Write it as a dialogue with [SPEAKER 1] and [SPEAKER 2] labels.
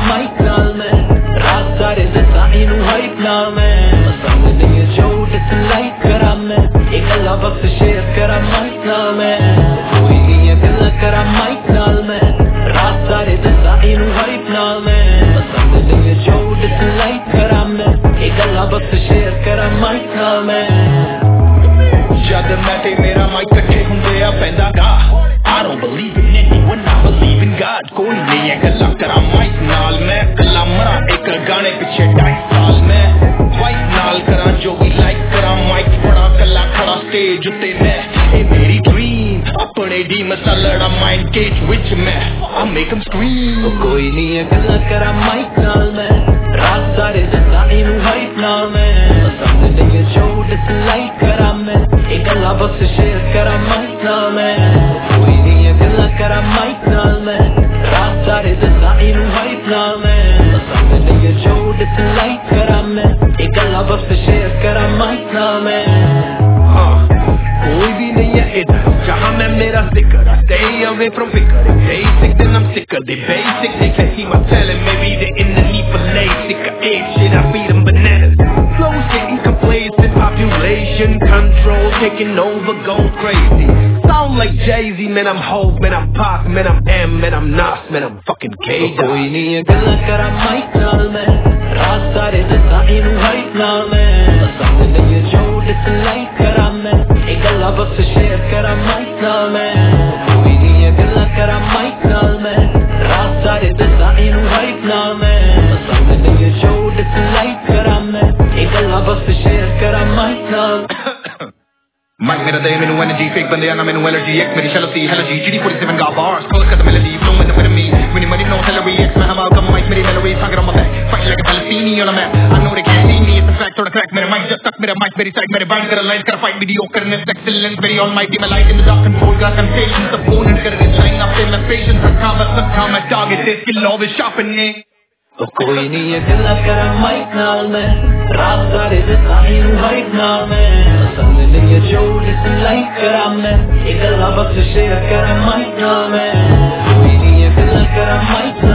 [SPEAKER 1] Mic नाल मैं रात सारे दसा इनू हाइप नाल मैं पसंद नहीं है जो डिसलाइक करा मैं एक गल्ला वक्त शेयर करा माइक नाल मैं कोई नहीं है गल्ला करा माइक नाल मैं रात सारे दसा इनू हाइप नाल मैं पसंद नहीं है जो डिसलाइक करा मैं एक गल्ला वक्त शेयर करा माइक नाल मैं
[SPEAKER 2] जद मैं ते मेरा माइक कट्ठे हुंदे आ पैंदा गा I don't believe in anyone, I believe in God. कोई नहीं है गल्ला करा माइक नाल मैं कल्ला मरा एक गाने पिछे 2.5 साल मैं वाइट नाल करा जो भी लाइक करा माइक बड़ा कल्ला खड़ा स्टेज उत्ते मैं ए मेरी ड्रीम अपने डी मसालड़ा mind cage which my I make them scream
[SPEAKER 1] कोई नहीं है गल्ला करा माइक नाल मैं रात सारे दसा इनू हाइप नाल मैं पसंद नहीं है जो डिसलाइक करा मैं एक गल्ला वक्त शेयर करा माइक नाल मैं कोई नहीं है गल्ला करा माइक नाल मैं रात सारे दसा इनू हाइप नाल मैं पसंद नहीं है जो डिसलाइक करा मैं एक गल्ला वक्त शेयर करा माइक नाल मैं
[SPEAKER 2] कोई भी नहीं है इधर जहाँ मैं मेरा जिक्र I stay away from figure basic then I'm sick of the basic they can see my talent maybe they in the need for sick of age shit I feed them bananas flows getting complacent population control taking over going crazy sound like Jay-Z man I'm Hov man I'm Pac man I'm M man I'm Nas man I'm fucking K
[SPEAKER 1] कोई नहीं है गल्ला करा mic नाल मैं रात सारे दसा इनू हाइप नाल मैं पसंद नहीं है जो डिसलाइक करा मैं एक गल्ला वक्त शेयर करा माइक नाल मैं कोई नहीं है गल्ला करा माइक नाल मैं रात सारे दसा इनू हाइप नाल मैं पसंद नहीं है जो डिसलाइक करा मैं एक गल्ला वक्त शेयर करा माइक नाल
[SPEAKER 2] Mike मेरा दे मैनू एनर्जी फेक बंदे आना मैनू एलर्जी एक मेरी shallow sea allergy GD 47 got bars pull cut the melody flow in the with me when you money no salary X man I'm out come Mike मेरी melody talking on my back fighting like a Palestinian on a map I know they can't see me it's a fact or a crack मेरा mic just stuck मेरा mic मेरी side मेरे bind कर line कर fight mediocre and excellence very almighty my light in the dark control got temptations opponent कर shine up in my patience I can't but somehow my target this skill always sharpening
[SPEAKER 1] कोई नहीं है गल्ला करा mic नाल मैं रात सारे दसा इनू हाइप नाल मैं पसंद नहीं है जो डिसलाइक करा मैं एक गल्ला वक्त शेयर करा माइक नाल मैं कोई नहीं है गल्ला करा माइक